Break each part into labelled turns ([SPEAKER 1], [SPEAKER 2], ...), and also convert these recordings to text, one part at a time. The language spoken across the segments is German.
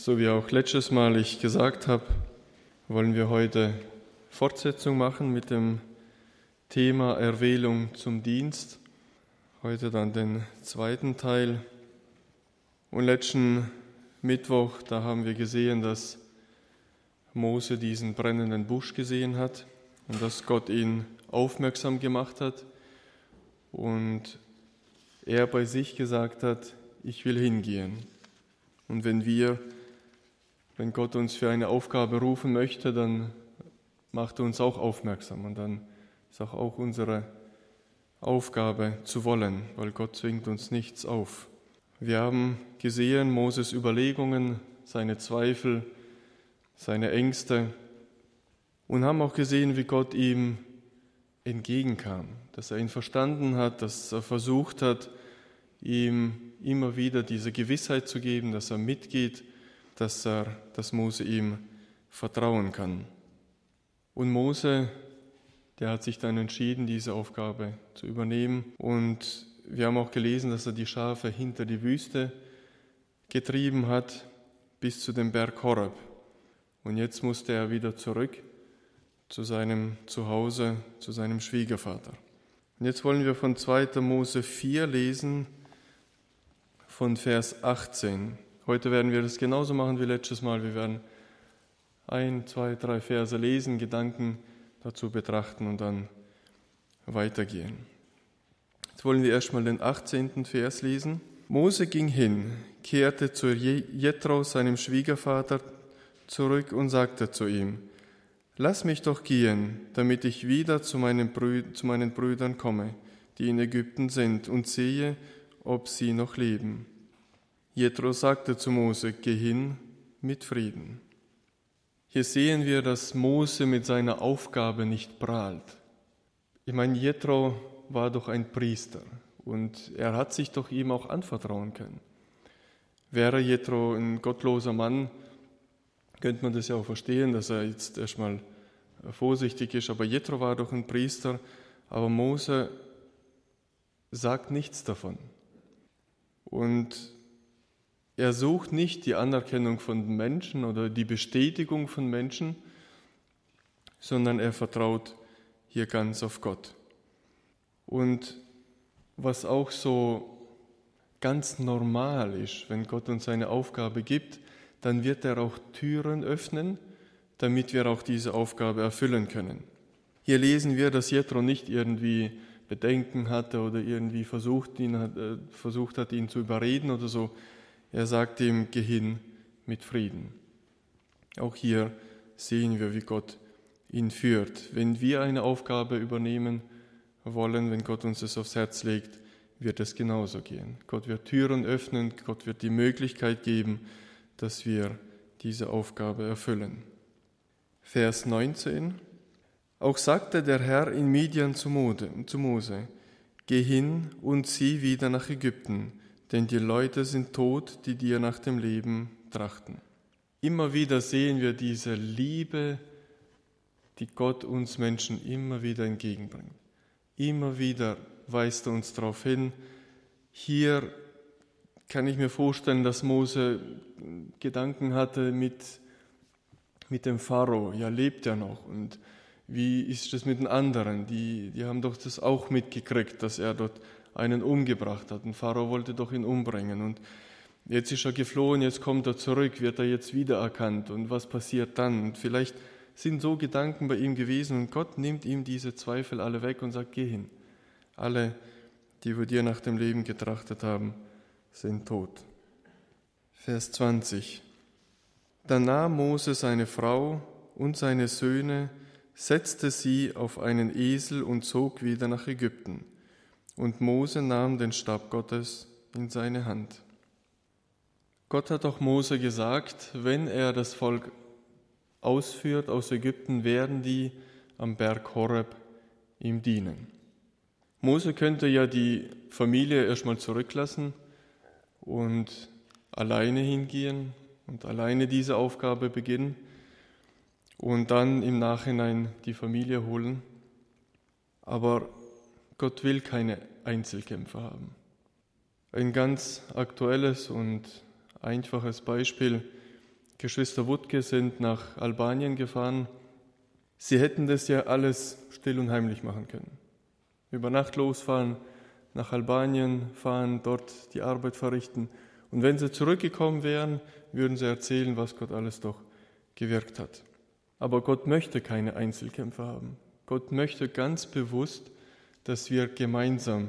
[SPEAKER 1] So wie auch letztes Mal ich gesagt habe, wollen wir heute Fortsetzung machen mit dem Thema Erwählung zum Dienst. Heute dann den zweiten Teil. Und letzten Mittwoch, da haben wir gesehen, dass Mose diesen brennenden Busch gesehen hat und dass Gott ihn aufmerksam gemacht hat und er bei sich gesagt hat, ich will hingehen. Und wenn Gott uns für eine Aufgabe rufen möchte, dann macht er uns auch aufmerksam und dann ist auch unsere Aufgabe zu wollen, weil Gott zwingt uns nichts auf. Wir haben gesehen Moses Überlegungen, seine Zweifel, seine Ängste und haben auch gesehen, wie Gott ihm entgegenkam, dass er ihn verstanden hat, dass er versucht hat, ihm immer wieder diese Gewissheit zu geben, dass er mitgeht, dass Mose ihm vertrauen kann. Und Mose, der hat sich dann entschieden, diese Aufgabe zu übernehmen. Und wir haben auch gelesen, dass er die Schafe hinter die Wüste getrieben hat, bis zu dem Berg Horeb. Und jetzt musste er wieder zurück zu seinem Zuhause, zu seinem Schwiegervater. Und jetzt wollen wir von 2. Mose 4 lesen, von Vers 18. Heute werden wir das genauso machen wie letztes Mal. Wir werden 1, 2, 3 Verse lesen, Gedanken dazu betrachten und dann weitergehen. Jetzt wollen wir erstmal den 18. Vers lesen. Mose ging hin, kehrte zu Jethro, seinem Schwiegervater, zurück und sagte zu ihm, lass mich doch gehen, damit ich wieder zu meinen Brüdern komme, die in Ägypten sind, und sehe, ob sie noch leben. Jethro sagte zu Mose, geh hin mit Frieden. Hier sehen wir, dass Mose mit seiner Aufgabe nicht prahlt. Ich meine, Jethro war doch ein Priester und er hat sich doch ihm auch anvertrauen können. Wäre Jethro ein gottloser Mann, könnte man das ja auch verstehen, dass er jetzt erstmal vorsichtig ist, aber Jethro war doch ein Priester, aber Mose sagt nichts davon. Und er sucht nicht die Anerkennung von Menschen oder die Bestätigung von Menschen, sondern er vertraut hier ganz auf Gott. Und was auch so ganz normal ist, wenn Gott uns eine Aufgabe gibt, dann wird er auch Türen öffnen, damit wir auch diese Aufgabe erfüllen können. Hier lesen wir, dass Jethro nicht irgendwie Bedenken hatte oder irgendwie versucht hat, ihn zu überreden oder so. Er sagt ihm, geh hin mit Frieden. Auch hier sehen wir, wie Gott ihn führt. Wenn wir eine Aufgabe übernehmen wollen, wenn Gott uns das aufs Herz legt, wird es genauso gehen. Gott wird Türen öffnen, Gott wird die Möglichkeit geben, dass wir diese Aufgabe erfüllen. Vers 19. Auch sagte der Herr in Midian zu Mose, geh hin und zieh wieder nach Ägypten, denn die Leute sind tot, die dir nach dem Leben trachten. Immer wieder sehen wir diese Liebe, die Gott uns Menschen immer wieder entgegenbringt. Immer wieder weist er uns darauf hin. Hier kann ich mir vorstellen, dass Mose Gedanken hatte mit dem Pharao. Ja, lebt er noch? Und wie ist es mit den anderen? Die haben doch das auch mitgekriegt, dass er dort einen umgebracht hat. Ein Pharao wollte doch ihn umbringen. Und jetzt ist er geflohen, jetzt kommt er zurück, wird er jetzt wiedererkannt. Und was passiert dann? Und vielleicht sind so Gedanken bei ihm gewesen und Gott nimmt ihm diese Zweifel alle weg und sagt, geh hin. Alle, die wir dir nach dem Leben getrachtet haben, sind tot. Vers 20. Dann nahm Mose seine Frau und seine Söhne, setzte sie auf einen Esel und zog wieder nach Ägypten. Und Mose nahm den Stab Gottes in seine Hand. Gott hat auch Mose gesagt, wenn er das Volk ausführt aus Ägypten, werden die am Berg Horeb ihm dienen. Mose könnte ja die Familie erstmal zurücklassen und alleine hingehen und alleine diese Aufgabe beginnen und dann im Nachhinein die Familie holen. Aber Gott will keine Einzelkämpfer haben. Ein ganz aktuelles und einfaches Beispiel. Geschwister Wuttke sind nach Albanien gefahren. Sie hätten das ja alles still und heimlich machen können. Über Nacht losfahren, nach Albanien fahren, dort die Arbeit verrichten. Und wenn sie zurückgekommen wären, würden sie erzählen, was Gott alles doch gewirkt hat. Aber Gott möchte keine Einzelkämpfer haben. Gott möchte ganz bewusst, dass wir gemeinsam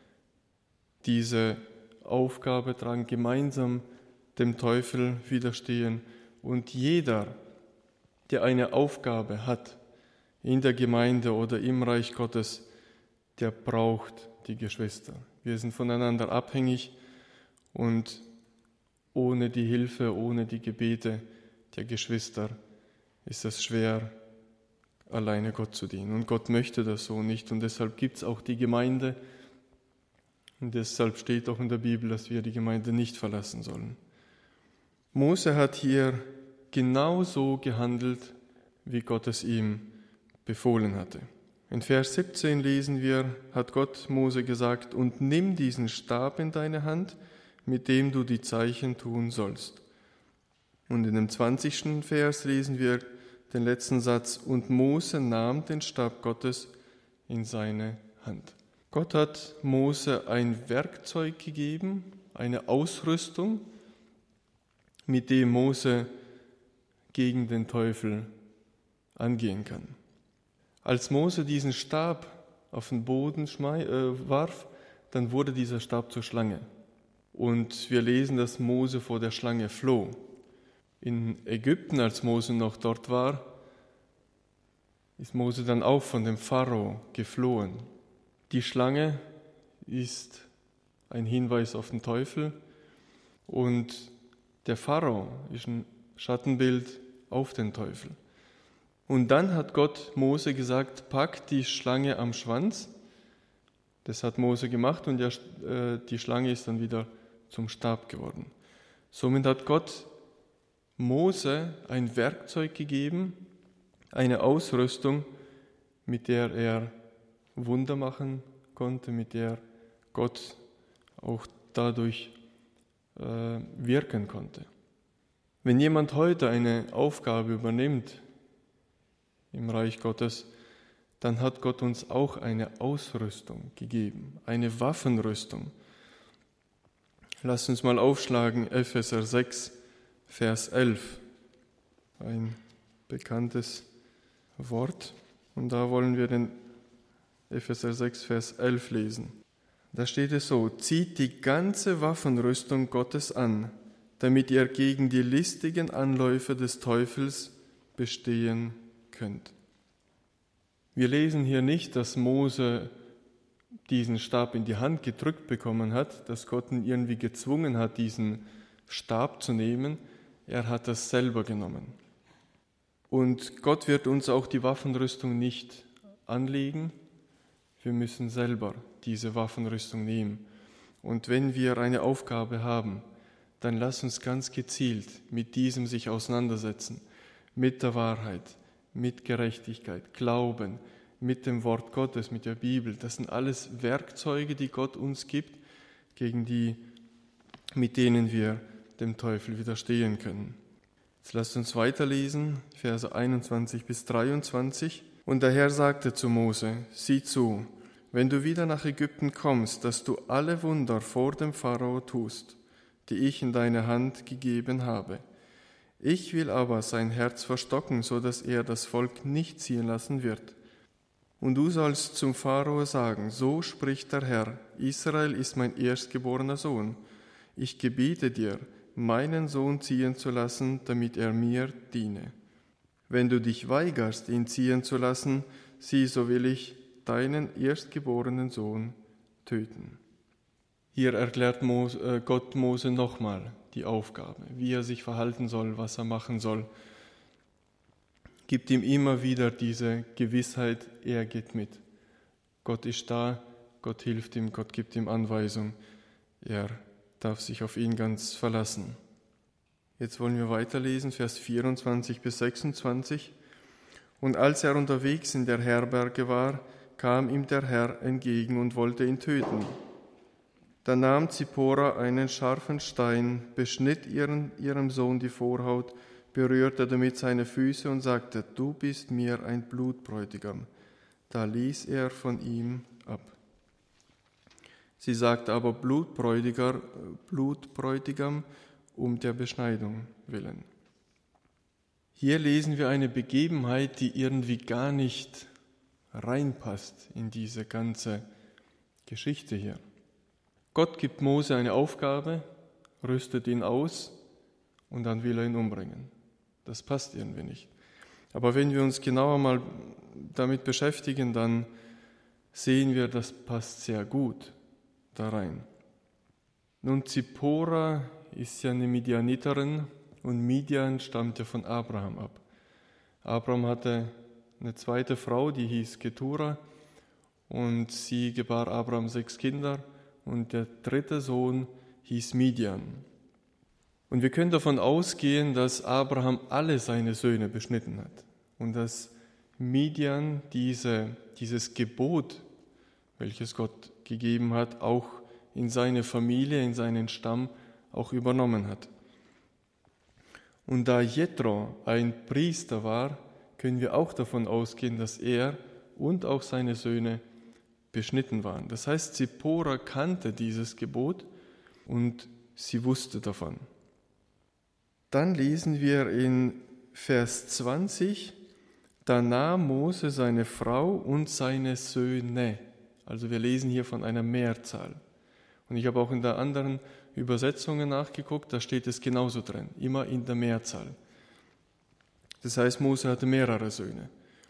[SPEAKER 1] diese Aufgabe tragen, gemeinsam dem Teufel widerstehen. Und jeder, der eine Aufgabe hat in der Gemeinde oder im Reich Gottes, der braucht die Geschwister. Wir sind voneinander abhängig und ohne die Hilfe, ohne die Gebete der Geschwister ist es schwer, alleine Gott zu dienen. Und Gott möchte das so nicht. Und deshalb gibt es auch die Gemeinde. Und deshalb steht auch in der Bibel, dass wir die Gemeinde nicht verlassen sollen. Mose hat hier genauso gehandelt, wie Gott es ihm befohlen hatte. In Vers 17 lesen wir, hat Gott Mose gesagt, und nimm diesen Stab in deine Hand, mit dem du die Zeichen tun sollst. Und in dem 20. Vers lesen wir den letzten Satz, und Mose nahm den Stab Gottes in seine Hand. Gott hat Mose ein Werkzeug gegeben, eine Ausrüstung, mit dem Mose gegen den Teufel angehen kann. Als Mose diesen Stab auf den Boden warf, dann wurde dieser Stab zur Schlange. Und wir lesen, dass Mose vor der Schlange floh. In Ägypten, als Mose noch dort war, ist Mose dann auch von dem Pharao geflohen. Die Schlange ist ein Hinweis auf den Teufel und der Pharao ist ein Schattenbild auf den Teufel. Und dann hat Gott Mose gesagt, pack die Schlange am Schwanz. Das hat Mose gemacht und die Schlange ist dann wieder zum Stab geworden. Somit hat Gott Mose ein Werkzeug gegeben, eine Ausrüstung, mit der er Wunder machen konnte, mit der Gott auch dadurch wirken konnte. Wenn jemand heute eine Aufgabe übernimmt im Reich Gottes, dann hat Gott uns auch eine Ausrüstung gegeben, eine Waffenrüstung. Lasst uns mal aufschlagen, Epheser 6, Vers 11, ein bekanntes Wort. Und da wollen wir den Epheser 6, Vers 11 lesen. Da steht es so, zieht die ganze Waffenrüstung Gottes an, damit ihr gegen die listigen Anläufe des Teufels bestehen könnt. Wir lesen hier nicht, dass Mose diesen Stab in die Hand gedrückt bekommen hat, dass Gott ihn irgendwie gezwungen hat, diesen Stab zu nehmen. Er hat das selber genommen. Und Gott wird uns auch die Waffenrüstung nicht anlegen. Wir müssen selber diese Waffenrüstung nehmen. Und wenn wir eine Aufgabe haben, dann lass uns ganz gezielt mit diesem sich auseinandersetzen, mit der Wahrheit, mit Gerechtigkeit, Glauben, mit dem Wort Gottes, mit der Bibel. Das sind alles Werkzeuge, die Gott uns gibt, mit denen wir dem Teufel widerstehen können. Jetzt lasst uns weiterlesen, Verse 21 bis 23. Und der Herr sagte zu Mose, sieh zu, wenn du wieder nach Ägypten kommst, dass du alle Wunder vor dem Pharao tust, die ich in deine Hand gegeben habe. Ich will aber sein Herz verstocken, so dass er das Volk nicht ziehen lassen wird. Und du sollst zum Pharao sagen, so spricht der Herr, Israel ist mein erstgeborener Sohn. Ich gebiete dir, meinen Sohn ziehen zu lassen, damit er mir diene. Wenn du dich weigerst, ihn ziehen zu lassen, sieh, so will ich deinen erstgeborenen Sohn töten. Hier erklärt Gott Mose nochmal die Aufgabe, wie er sich verhalten soll, was er machen soll. Gibt ihm immer wieder diese Gewissheit, er geht mit. Gott ist da, Gott hilft ihm, Gott gibt ihm Anweisung. Er darf sich auf ihn ganz verlassen. Jetzt wollen wir weiterlesen, Vers 24 bis 26. Und als er unterwegs in der Herberge war, kam ihm der Herr entgegen und wollte ihn töten. Da nahm Zippora einen scharfen Stein, beschnitt ihrem Sohn die Vorhaut, berührte damit seine Füße und sagte, du bist mir ein Blutbräutigam. Da ließ er von ihm ab. Sie sagte aber Blutbräutigam um der Beschneidung willen. Hier lesen wir eine Begebenheit, die irgendwie gar nicht reinpasst in diese ganze Geschichte hier. Gott gibt Mose eine Aufgabe, rüstet ihn aus und dann will er ihn umbringen. Das passt irgendwie nicht. Aber wenn wir uns genauer mal damit beschäftigen, dann sehen wir, das passt sehr gut da rein. Nun, Zippora ist ja eine Midianiterin und Midian stammt ja von Abraham ab. Abraham hatte eine zweite Frau, die hieß Ketura, und sie gebar Abraham 6 Kinder und der dritte Sohn hieß Midian. Und wir können davon ausgehen, dass Abraham alle seine Söhne beschnitten hat und dass Midian dieses Gebot, welches Gott gegeben hat, auch in seine Familie, in seinen Stamm auch übernommen hat. Und da Jethro ein Priester war, können wir auch davon ausgehen, dass er und auch seine Söhne beschnitten waren. Das heißt, Zippora kannte dieses Gebot und sie wusste davon. Dann lesen wir in Vers 20, da nahm Mose seine Frau und seine Söhne. Also wir lesen hier von einer Mehrzahl. Und ich habe auch in der anderen Übersetzungen nachgeguckt, da steht es genauso drin, immer in der Mehrzahl. Das heißt, Mose hatte mehrere Söhne.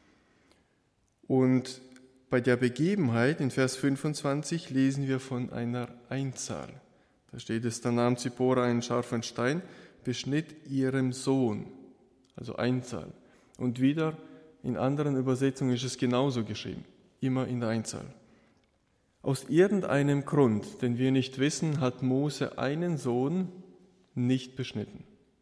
[SPEAKER 1] Und bei der Begebenheit in Vers 25 lesen wir von einer Einzahl. Da steht es, da nahm Zippora einen scharfen Stein, beschnitt ihrem Sohn, also Einzahl. Und wieder in anderen Übersetzungen ist es genauso geschrieben, immer in der Einzahl. Aus irgendeinem Grund, den wir nicht wissen, hat Mose einen Sohn nicht beschnitten.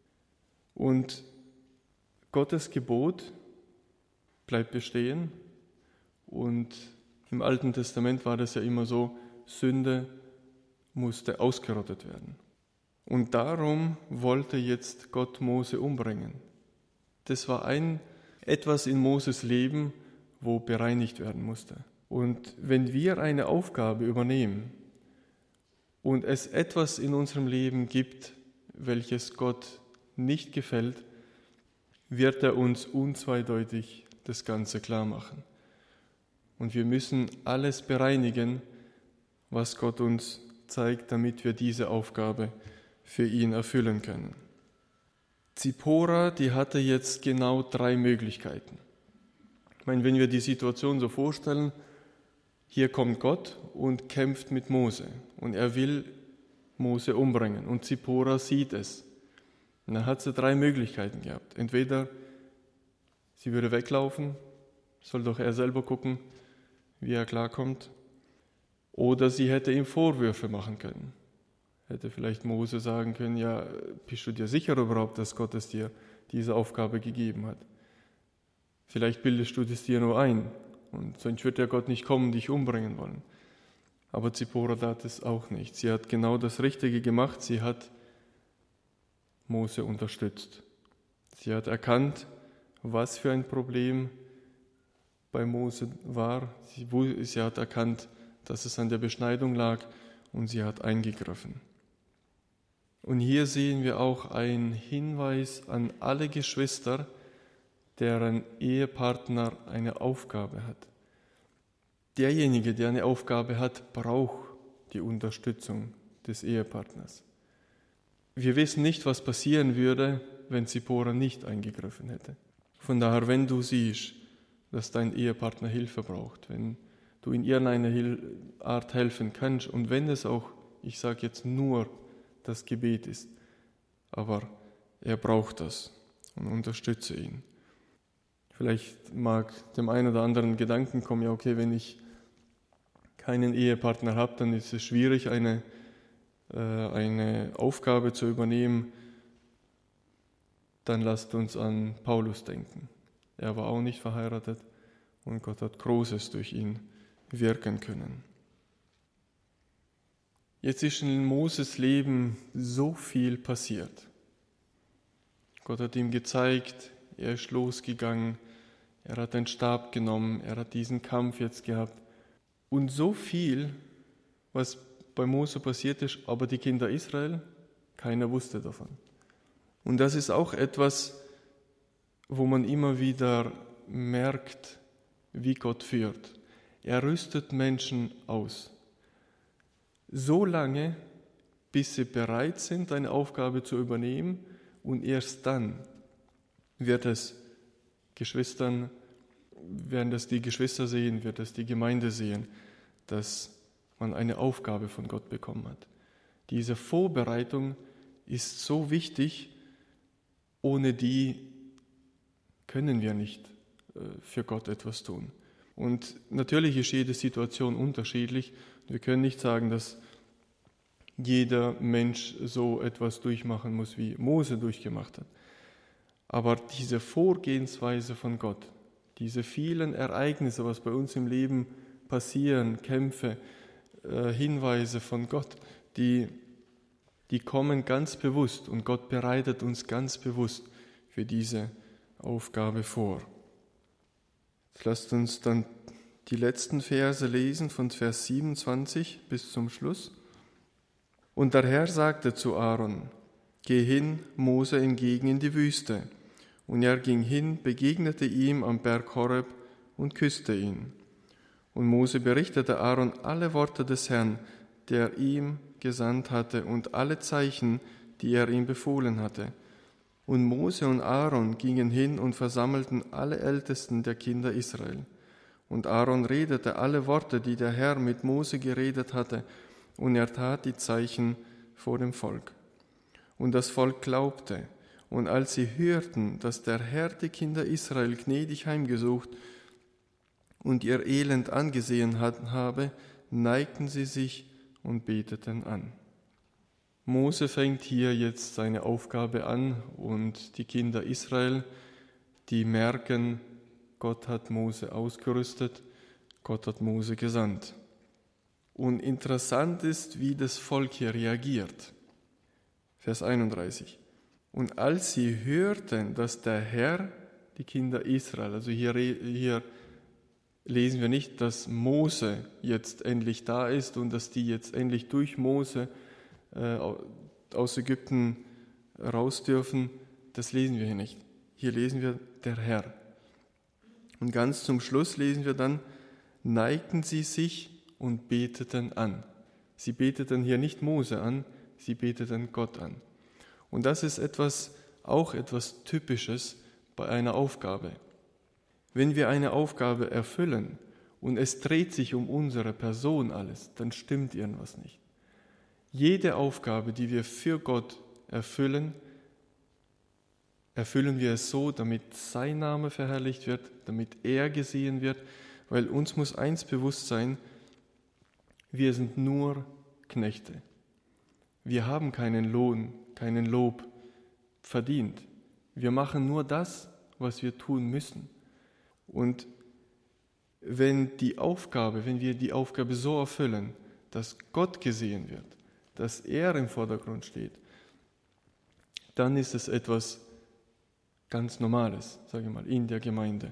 [SPEAKER 1] Und Gottes Gebot bleibt bestehen. Und im Alten Testament war das ja immer so, Sünde musste ausgerottet werden. Und darum wollte jetzt Gott Mose umbringen. Das war etwas in Moses Leben, wo bereinigt werden musste. Und wenn wir eine Aufgabe übernehmen und es etwas in unserem Leben gibt, welches Gott nicht gefällt, wird er uns unzweideutig das Ganze klar machen. Und wir müssen alles bereinigen, was Gott uns zeigt, damit wir diese Aufgabe für ihn erfüllen können. Zippora, die hatte jetzt genau 3 Möglichkeiten. Ich meine, wenn wir die Situation so vorstellen, hier kommt Gott und kämpft mit Mose und er will Mose umbringen und Zippora sieht es. Und dann hat sie 3 Möglichkeiten gehabt. Entweder sie würde weglaufen, soll doch er selber gucken, wie er klarkommt, oder sie hätte ihm Vorwürfe machen können. Hätte vielleicht Mose sagen können, ja, bist du dir sicher überhaupt, dass Gott es dir diese Aufgabe gegeben hat? Vielleicht bildest du das dir nur ein und sonst wird ja Gott nicht kommen, dich umbringen wollen. Aber Zippora tat es auch nicht. Sie hat genau das Richtige gemacht, sie hat Mose unterstützt. Sie hat erkannt, was für ein Problem bei Mose war. Sie hat erkannt, dass es an der Beschneidung lag und sie hat eingegriffen. Und hier sehen wir auch einen Hinweis an alle Geschwister, deren Ehepartner eine Aufgabe hat. Derjenige, der eine Aufgabe hat, braucht die Unterstützung des Ehepartners. Wir wissen nicht, was passieren würde, wenn Zippora nicht eingegriffen hätte. Von daher, wenn du siehst, dass dein Ehepartner Hilfe braucht, wenn du in irgendeiner Art helfen kannst und wenn es auch, ich sage jetzt nur, das Gebet ist, aber er braucht das und unterstütze ihn. Vielleicht mag dem einen oder anderen Gedanken kommen, ja okay, wenn ich keinen Ehepartner habe, dann ist es schwierig, eine Aufgabe zu übernehmen. Dann lasst uns an Paulus denken. Er war auch nicht verheiratet und Gott hat Großes durch ihn wirken können. Jetzt ist in Moses Leben so viel passiert. Gott hat ihm gezeigt, er ist losgegangen, er hat den Stab genommen, er hat diesen Kampf jetzt gehabt. Und so viel, was bei Mose passiert ist, aber die Kinder Israel, keiner wusste davon. Und das ist auch etwas, wo man immer wieder merkt, wie Gott führt. Er rüstet Menschen aus. So lange, bis sie bereit sind, eine Aufgabe zu übernehmen, und erst dann werden das die Geschwister sehen, wird es die Gemeinde sehen, dass man eine Aufgabe von Gott bekommen hat. Diese Vorbereitung ist so wichtig, ohne die können wir nicht für Gott etwas tun. Und natürlich ist jede Situation unterschiedlich. Wir können nicht sagen, dass jeder Mensch so etwas durchmachen muss, wie Mose durchgemacht hat. Aber diese Vorgehensweise von Gott, diese vielen Ereignisse, was bei uns im Leben passieren, Kämpfe, Hinweise von Gott, die kommen ganz bewusst und Gott bereitet uns ganz bewusst für diese Aufgabe vor. Jetzt lasst uns dann die letzten Verse lesen, von Vers 27 bis zum Schluss. Und der Herr sagte zu Aaron: Geh hin, Mose entgegen in die Wüste. Und er ging hin, begegnete ihm am Berg Horeb und küsste ihn. Und Mose berichtete Aaron alle Worte des Herrn, der ihm gesandt hatte, und alle Zeichen, die er ihm befohlen hatte. Und Mose und Aaron gingen hin und versammelten alle Ältesten der Kinder Israel. Und Aaron redete alle Worte, die der Herr mit Mose geredet hatte, und er tat die Zeichen vor dem Volk. Und das Volk glaubte. Und als sie hörten, dass der Herr die Kinder Israel gnädig heimgesucht und ihr Elend angesehen habe, neigten sie sich und beteten an. Mose fängt hier jetzt seine Aufgabe an und die Kinder Israel, die merken, Gott hat Mose ausgerüstet, Gott hat Mose gesandt. Und interessant ist, wie das Volk hier reagiert. Vers 31. Und als sie hörten, dass der Herr die Kinder Israel, also hier lesen wir nicht, dass Mose jetzt endlich da ist und dass die jetzt endlich durch Mose aus Ägypten raus dürfen, das lesen wir hier nicht. Hier lesen wir der Herr. Und ganz zum Schluss lesen wir dann, neigten sie sich und beteten an. Sie beteten hier nicht Mose an, sie beteten Gott an. Und das ist auch etwas Typisches bei einer Aufgabe. Wenn wir eine Aufgabe erfüllen und es dreht sich um unsere Person alles, dann stimmt irgendwas nicht. Jede Aufgabe, die wir für Gott erfüllen, erfüllen wir es so, damit sein Name verherrlicht wird, damit er gesehen wird, weil uns muss eins bewusst sein, wir sind nur Knechte. Wir haben keinen Lohn, keinen Lob verdient. Wir machen nur das, was wir tun müssen. Und wenn wir die Aufgabe so erfüllen, dass Gott gesehen wird, dass er im Vordergrund steht, dann ist es etwas ganz Normales, sage ich mal, in der Gemeinde.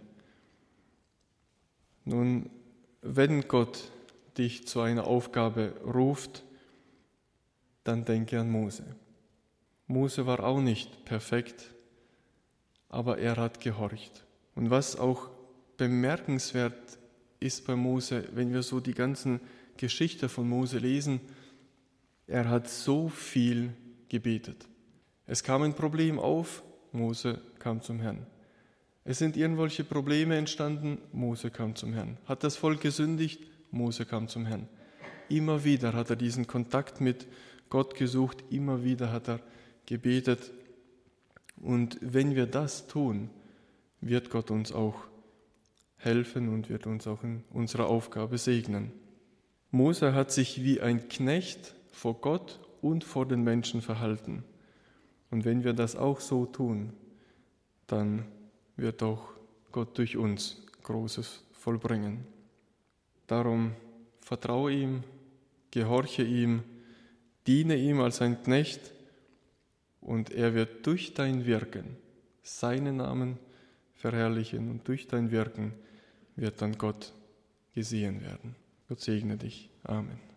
[SPEAKER 1] Nun, wenn Gott dich zu einer Aufgabe ruft, dann denke an Mose. Mose war auch nicht perfekt, aber er hat gehorcht. Und was auch bemerkenswert ist bei Mose, wenn wir so die ganzen Geschichte von Mose lesen, er hat so viel gebetet. Es kam ein Problem auf, Mose kam zum Herrn. Es sind irgendwelche Probleme entstanden, Mose kam zum Herrn. Hat das Volk gesündigt, Mose kam zum Herrn. Immer wieder hat er diesen Kontakt mit Gott gesucht, immer wieder hat er gebetet. Und wenn wir das tun, wird Gott uns auch helfen und wird uns auch in unserer Aufgabe segnen. Mose hat sich wie ein Knecht vor Gott und vor den Menschen verhalten. Und wenn wir das auch so tun, dann wird auch Gott durch uns Großes vollbringen. Darum vertraue ihm, gehorche ihm, diene ihm als ein Knecht und er wird durch dein Wirken seinen Namen verherrlichen und durch dein Wirken wird dann Gott gesehen werden. Gott segne dich. Amen.